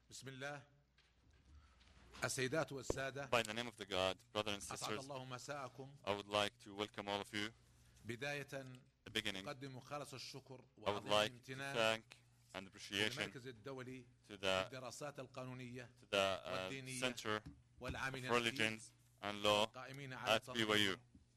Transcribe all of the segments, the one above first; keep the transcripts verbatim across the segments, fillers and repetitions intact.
بسم الله السيدات والسادة. By the name of the God, brothers and أسعد sisters, الله مساءكم. I would like to welcome all of you. بداية The beginning, أقدم خالص الشكر I would وعظيم like to الامتنان thank and appreciation للمركز الدولي to the للدراسات القانونية to the uh, والدينية Center of والعاملين فيه Religions and Law قائمين على at B Y U, تنظيم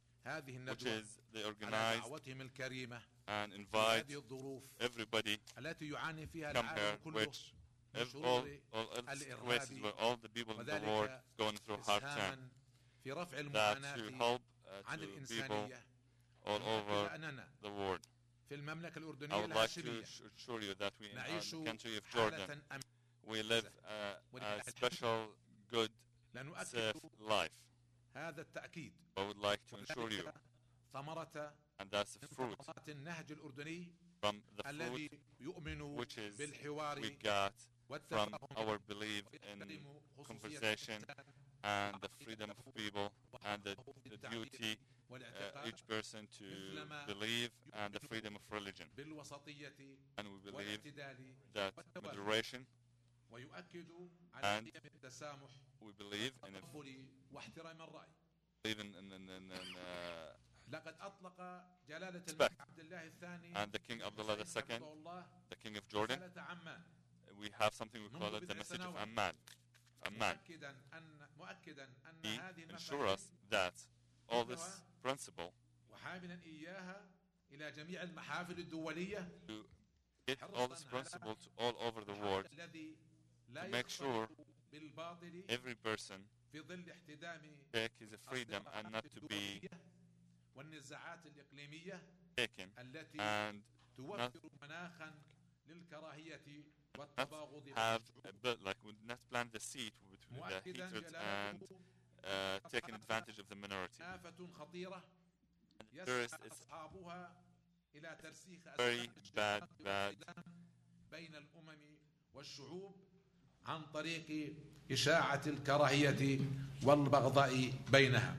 هذه which الندوة is they على organize دعوتهم الكريمة and في invite هذه الظروف everybody التي يعاني فيها come العالم here, كله which من ev- all, شرور all other الإرهاب situations where all the people in the وذلك world is going through a hard time, إسهاما في رفع that المعاناة to help uh, عن to people الإنسانية. all نؤكد over أننا the world. في المملكة I الأردنية would like to الهاشمية assure you that we in our- نعيش the country of حالة Jordan, أمن. we live uh, a special, good, لا نؤكد safe life. هذا التأكيد I would like to assure you, وذلك ثمرة and that's the fruit ثمرات النهج الأردني from the الذي fruit يؤمن which is بالحوار we got from والتفاهم our belief in ويحترم خصوصية conversation الإنسان and the freedom of people and the, the duty uh, والاعتقاد each person to believe and the freedom of religion. بالوسطية And we believe والاعتدال that والتوازن. moderation, ويؤكد على and قيم التسامح we believe in, a, والتقبل واحترام الرأي. believe in, in, in, in, in uh, لقد أطلق جلالة Respect. الملك عبد الله الثاني and the King Abdullah the Second, حفظه الله the King of Jordan, رسالة عمان we have something we call it the message of Amman. Amman. مؤكدا أن مؤكدا أن He هذه ensure المفاهيم us that all this principle وحاملا إياها إلى جميع المحافل الدولية to get all this principle to all over the world, الذي لا to make sure يختلط بالباطل every person في ظل احتدام take his freedom and not to be والنزاعات الإقليمية taken التي and not, توفر مناخا للكراهية not والتباغض have a bit like would not plant the seed between the مؤكدا hatred and uh, taking advantage of the minority. آفة خطيرة And there is يسعى it's أصحابها إلى ترسيخ very أسباب bad, الاشتقاق bad والخذلان بين الأمم والشعوب عن طريق إشاعة الكراهية والبغضاء بينها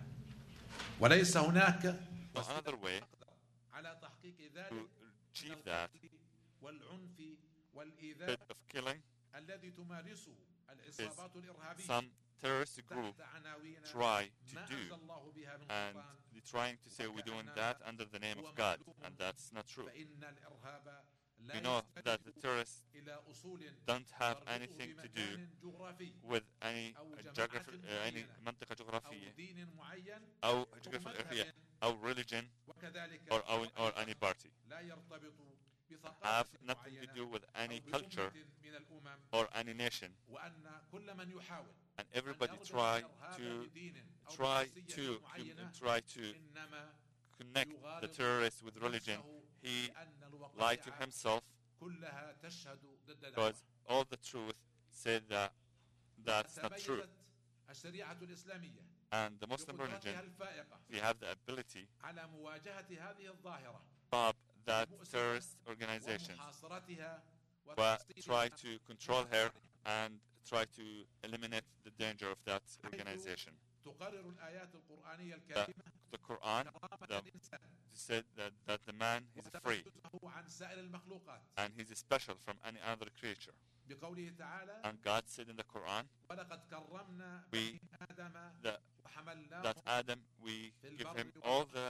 وليس هناك well, another way على تحقيق to ذلك achieve that والعنف والإيذاء bit of killing. الذي تمارسه العصابات الإرهابية Some terrorist group تحت عناوين try to ما do, أنزل الله بها من and سلطان they're trying to say we're doing that under the name of God, and that's not true. فإن الإرهاب We لا know that the يستند terrorists إلى أصول don't have تربطه anything to do بمكان جغرافي with any أو uh, جماعة geography, uh, any معينة منطقة أو جغرافية دين معين أو geography أو religion وكذلك or, or, or any party. لا يرتبط Have بثقافة nothing to معينة do with any أو culture بأمة من الأمم or any nation. وأن كل من يحاول And أن everybody يربط try الإرهاب to بدين أو try بشخصية to معينة try to إنما connect the يغالط terrorists with religion. نفسه He لأن lied to الوقائع himself كلها تشهد ضد دعوة. because all the truth said that that's not true. تميزت الشريعة الإسلامية And the Muslim بقدرتها religion, الفائقة we have the ability على مواجهة هذه الظاهرة to stop that المؤسفة terrorist organizations, ومحاصرتها but وتحصيل try to control her and try to eliminate the danger of that organization. تقرر الآيات القرآنية The, الكريمة the Quran كرامة the, الإنسان said that, that the man is free وتميزه عن سائر المخلوقات and he's special from any other creature. بقوله تعالى And God said in the Quran ولقد كرمنا We- بني آدم that, وحملناهم that Adam, we give him all the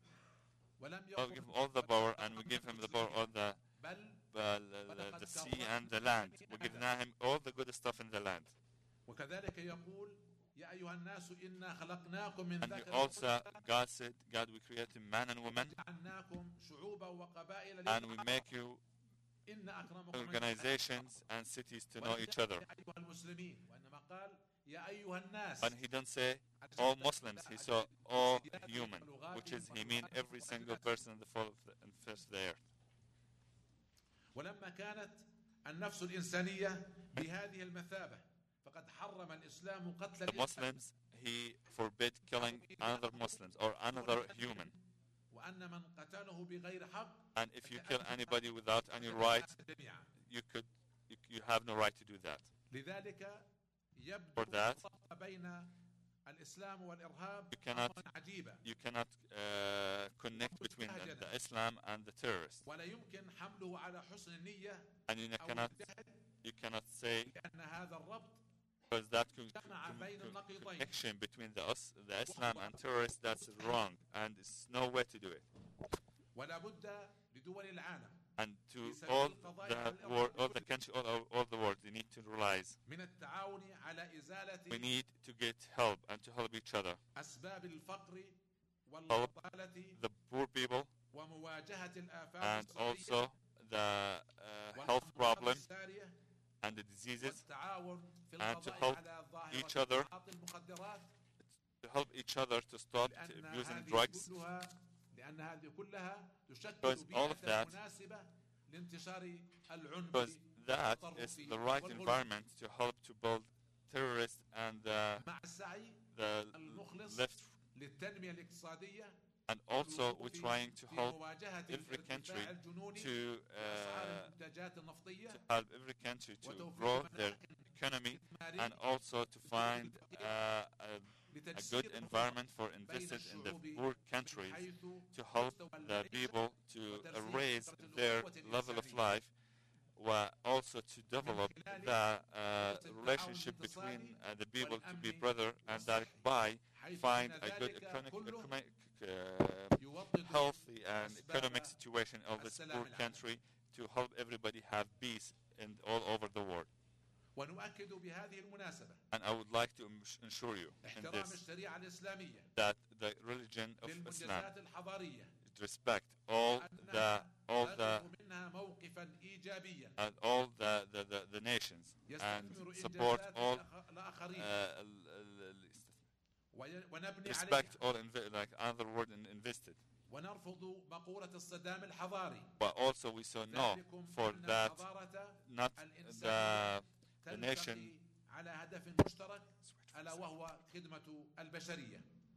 ولم all, give him يقم all the power, and we give him the power of the بل uh, the, the, the sea and the land. We give him all the good stuff in the land. وكذلك يقول يا أيها الناس إنا خلقناكم من And he ذكر also, God said, God, we created man and woman, وجعلناكم شعوبا وقبائل and we لتعارفوا. make you إن أكرمكم عند organizations and cities to know each other. يا أيها المسلمين وإنما قال يا أيها الناس And he don't say all Muslims, he saw all human, which is he mean every single person in the fall of the, in the face of the earth. ولما كانت النفس الإنسانية بهذه المثابة فقد حرم الإسلام قتل The الإنسان Muslims, he forbid killing another Muslims or another human. وأن من قتله بغير حق And if you kill anybody without any right, جميعا. you could, you, you have no right to do that. لذلك يبدو For that, الفرق بين الإسلام والإرهاب You cannot, أمرا عجيبا you cannot uh, connect between the, the Islam and the terrorists. ولا يمكن حمله على حسن النية And you أو cannot, الجهل you cannot say, لأن هذا الربط because that con- جمع con- بين con- النقيضين connection between the, us, the Islam and terrorists, that's wrong, and there's no way to do it. ولا بد لدول العالم And to all the world, all the country, all, all, all the world, they need to realize من التعاون على we إزالة need to get help and to help each other. أسباب الفقر والبطالة The poor people ومواجهة الآفات and الصحية also the uh, health والأمراض problem السارية and the diseases, والتعاون في and to القضاء help على each ظاهرة other, تعاطي المخدرات to help each other to stop لأن using هذه drugs, كلها لأن هذه كلها تشكل Because all of بيئة that- مناسبة لانتشار العنف because that is والتطرف the right والغلو. environment to help to build terrorists and uh, مع السعي the المخلص left, للتنمية الاقتصادية and also we're trying to في help مواجهة every الارتفاع country الجنوني to لأسعار uh, المنتجات النفطية to help every country to وتوفير grow their مناخ economy استثماري and also to find uh, a, a لتجسير good الفرق environment for بين invested in the الشعوب poor من countries حيث to help مستوى the المعيشة people to وترسيخ raise فكرة their الأخوة level of الإنسانية. life, while also to develop خلال the uh, فرص التعاون relationship الاقتصادي between uh, the people to be والأمن brother and that والصحي. by حيث find أن a good ذلك economic, كله economic uh, يوطد healthy and أسباب economic situation of this السلام poor العالمي. country to help everybody have peace in all over the world. ونؤكد بهذه المناسبة And I would like to ins- ensure you in احترام this الشريعة الإسلامية that the religion of Islam للمنجزات الحضارية respect all the all the تأخذ منها موقفا إيجابيا and all the, the, the, the nations and يستثمر support إنجازات all الآخ- الآخرين uh, ال- ال- ال- وي- ونبني respect عليها all inve- like another word in invested. ونرفض مقولة الصدام الحضاري But also we saw no ذلكم for أن that الحضارة not the الإنسانية the nation تلتقي على هدف مشترك ألا وهو خدمة البشرية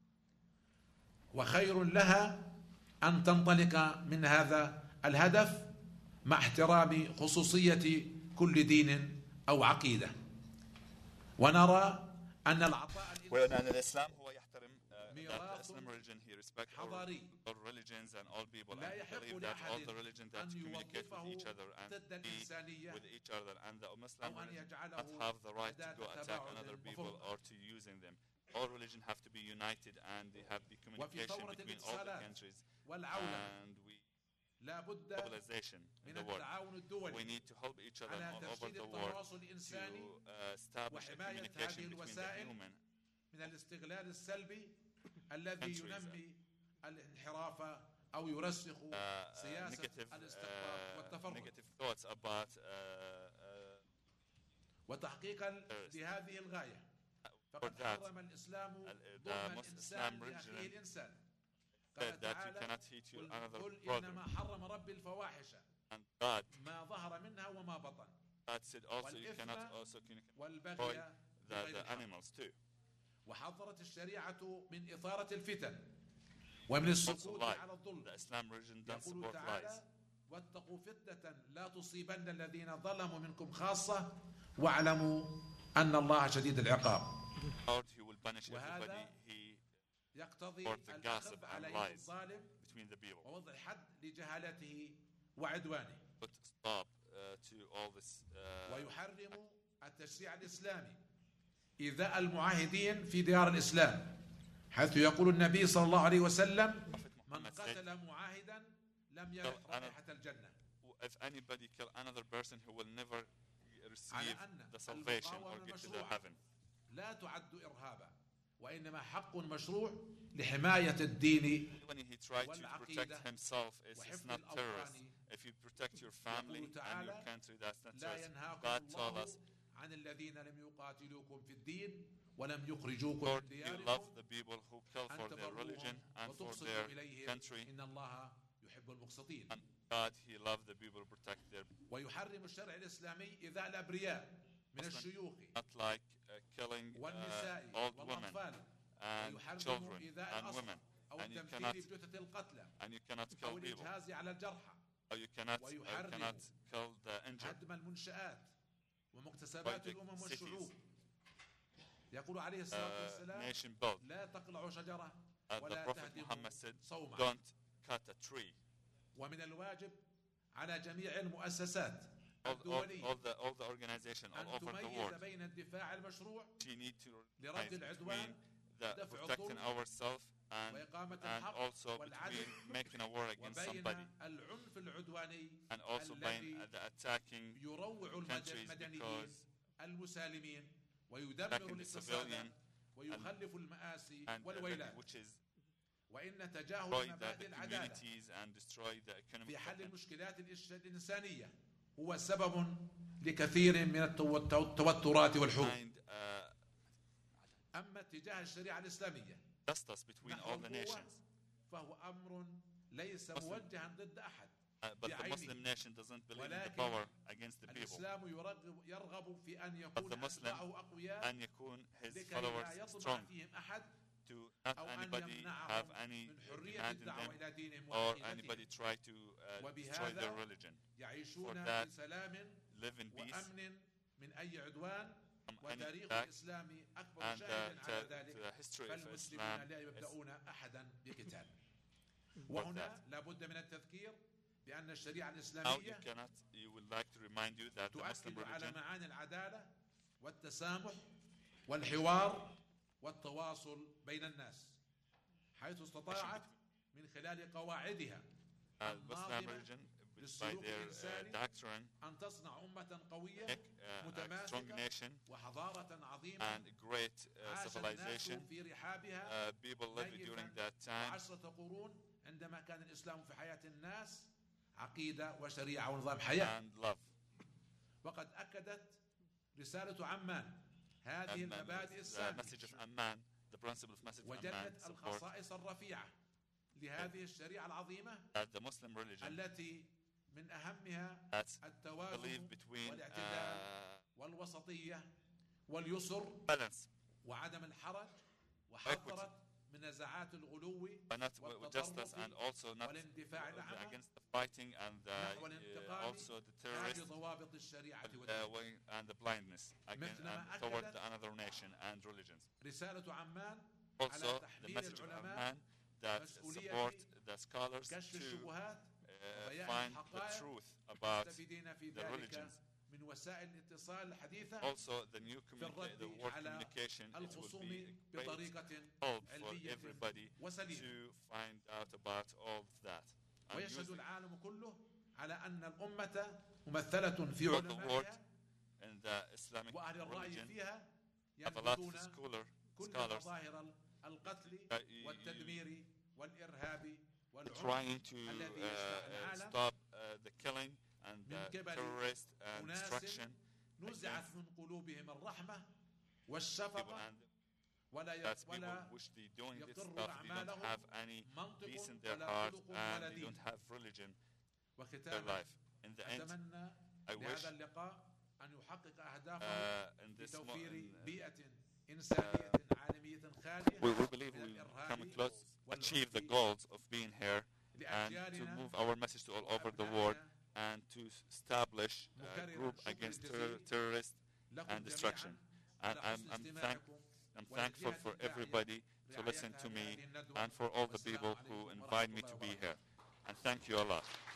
وخير لها أن تنطلق من هذا الهدف مع احترام خصوصية كل دين أو عقيدة ونرى أن العطاء وأن الإسلام هو يحترم uh, that the ميراث Islam religion he respect all, حضاري all religions and all people لا and يحق believe that all لأحد the religion that أن communicate with يوظفه each other and ضد be الإنسانية with each other and the Muslim أو أن religion يجعله not have the right to أداة go attack تباعد another people وفرقة. or to using them. All religion have to be united and they have the communication ثورة between all the الاتصالات countries والعولمة and we لا بد globalization in من the world. التعاون We الدولي need to help each other على all over ترشيد the world التواصل to الإنساني uh, establish a وحماية communication هذه between the الوسائل human من الاستغلال السلبي الذي countries. ينمي الانحراف أو يرسخ uh, uh, سياسة negative, الاستقطاب uh, والتفرق negative thoughts about uh, uh, وتحقيقا terrorists. لهذه الغاية For فقد that, حرم الإسلام ال- ظلم the Muslim الإنسان religion لأخيه الإنسان said قال that you تعالى cannot hit your قل, another قل brother. إنما حرم ربي الفواحش And God, ما ظهر منها وما بطن God said also you والإثم cannot also communicate والبغي the, بغير the الحق. animals too. وحذرت الشريعة من إثارة الفتن ومن السكوت lie. على الظلم The Islam religion doesn't يقول support lies. تعالى واتقوا فتنة لا تصيبن الذين ظلموا منكم خاصة واعلموا أن الله شديد العقاب Lord, he will punish وهذا everybody. He يقتضي supports the gossip الأخذ and على يد lies الظالم between the people. ووضع حد لجهالته وعدوانه Put stop uh, to all this. Uh, ويحرم التشريع الإسلامي إيذاء المعاهدين في ديار الإسلام حيث يقول النبي صلى الله عليه وسلم Prophet من Muhammad said, قتل معاهدا لم يرح رائحة الجنة if anybody kill another person, he will never receive على أن the salvation or المقاومة get to the مشروعة heaven. لا تعد إرهابا وإنما حق مشروع لحماية الدين When he tried to protect himself, it's, it's وحفظ not terrorist. الأوطان. If you protect your family يقول and your تعالى country, that's not لا terrorist. ينهاكم God told الله us, عن الذين لم يقاتلوكم في الدين ولم يخرجوكم Lord, من you دياركم love the people who kill أن for their religion تبروهم and for وتقسطوا their إليهم country. إن الله يحب المقسطين And God, He loved the people who protect their, ويحرم الشرع الإسلامي إيذاء الأبرياء من الشيوخ not like uh, killing والنساء uh, old women والأطفال and ويحرم children إيذاء and الأسرى women, أو and you التمثيل cannot بجثث القتلى and you cannot أو kill people, الإجهاز على الجرحى or you cannot or you ويحرم cannot kill the injured. هدم المنشآت ومكتسبات By the الأمم cities. والشعوب يقول عليه الصلاة والسلام nation built. لا تقلع شجرة Uh, the ولا Prophet تهدم Muhammad said, صومعا. don't cut a tree. ومن الواجب على جميع المؤسسات All, all, الدولية all the all the organization all أن over the تميز world, بين الدفاع المشروع she need to لرد recognize العدوان between the ودفع protecting الظلم ourselves and وإقامة and الحق also والعدل between making a war against وبين somebody, العنف العدواني and also الذي by the attacking يروع countries المدنيين because المسالمين ويدمر attacking the الاقتصاد civilian ويخلف المآسي and uh, والويلات. which is وإن تجاهل destroy the, مبادئ the العدالة communities and destroy the economic في حل development. المشكلات الإش- الإنسانية هو سبب لكثير من التو- التوترات والحروب. Find uh, أما اتجاه الشريعة الإسلامية justice between نحو all the القوة nations. فهو أمر ليس موجها ضد أحد Uh, but the بعينه. Muslim nation doesn't believe in the ولكن power against the people. الإسلام يرغب, يرغب في أن But يكون the Muslim أتباعه أقوياء أن يكون his لكي لا followers يطمع strong, فيهم أحد to not أو أن anybody have يمنعهم any من حرية demand in الدعوة them إلى دينهم or وعقيدتهم. anybody try to uh, destroy their وبهذا religion. يعيشون For that, في سلام live in peace وأمن من أي عدوان from any وتاريخ attack, الإسلام أكبر and شاهد uh, على to, ذلك to the history of فالمسلمون Islam لا is يبدأون أحدا بقتال. for وهنا that. لابد من التذكير بأن الشريعة Now you الإسلامية cannot, you would like to remind you that the Muslim تؤكد على religion معاني العدالة والتسامح والحوار والتواصل بين الناس حيث استطاعت من خلال قواعدها uh, Muslim الناظمة religion by للسلوك their uh, الإنساني doctrine أن تصنع أمة قوية make uh, a strong متماسكة nation وحضارة عظيمة and great uh, عاش الناس civilization. في رحابها Uh, people lived during that time عشرة قرون عندما كان الإسلام في حياة الناس عقيدة وشريعة ونظام حياة. and love. وقد أكدت رسالة عمان هذه Amman, المبادئ the السامية message of Amman, the principle of message of Amman وجلت support الخصائص الرفيعة لهذه الشريعة العظيمة that the Muslim religion التي من أهمها that believe التوازن between والاعتدال uh, والوسطية واليسر balance, وعدم الحرج وحذرت من نزعات الغلو but not with with justice, and also not والاندفاع الأعمى against the fighting and نحو uh, uh, الانتقال also the هذه terrorists ضوابط الشريعة uh, والدين. way- and the blindness again مثل ما and toward أكدت the another nation and religions. رسالة عمان على Also, the تحميل message of العلماء Amman that مسؤولية support the scholars كشف to الشبهات uh, وبيان find the الحقائق truth about مستفيدين في the ذلك religions. من وسائل الاتصال الحديثة Also, the new في communica- the الرد word على communication, it will الخصوم be a great بطريقة help for علمية everybody وسليمة. to find out about all of that. And ويشهد using العالم كله على أن الأمة ممثلة في all the word علمائها and the Islamic وأهل الرأي religion فيها have a lot ينبذون of scholar, كل scholars مظاهر القتل that y- y- والتدمير والإرهاب والعنف trying to الذي uh, يشمع uh, العالم stop uh, the killing and من the قبل terrorist and أناس destruction نزعت against من قلوبهم الرحمة people, والشفقة and ولا ي- that's people ولا which they doing this يقر stuff, they don't أعمالهم have any منطق peace in their ولا heart خلق ولا and they دين. don't have religion in their وختاما life. In the end, أتمنى I wish لهذا اللقاء أن يحقق أهدافه uh, in this mo- بتوفير in, uh, بيئة إنسانية عالمية خالية we, we believe من we الإرهاب come close, achieve the والعنف goals of being here and to لأجيالنا move our message to all over the world and to establish a group against terror, terrorists لكم and destruction. And على I'm, حسن I'm, thank, استماعكم I'm thankful for وللجهة everybody to listen to me and for all the people who invite me to be here. And thank you a lot.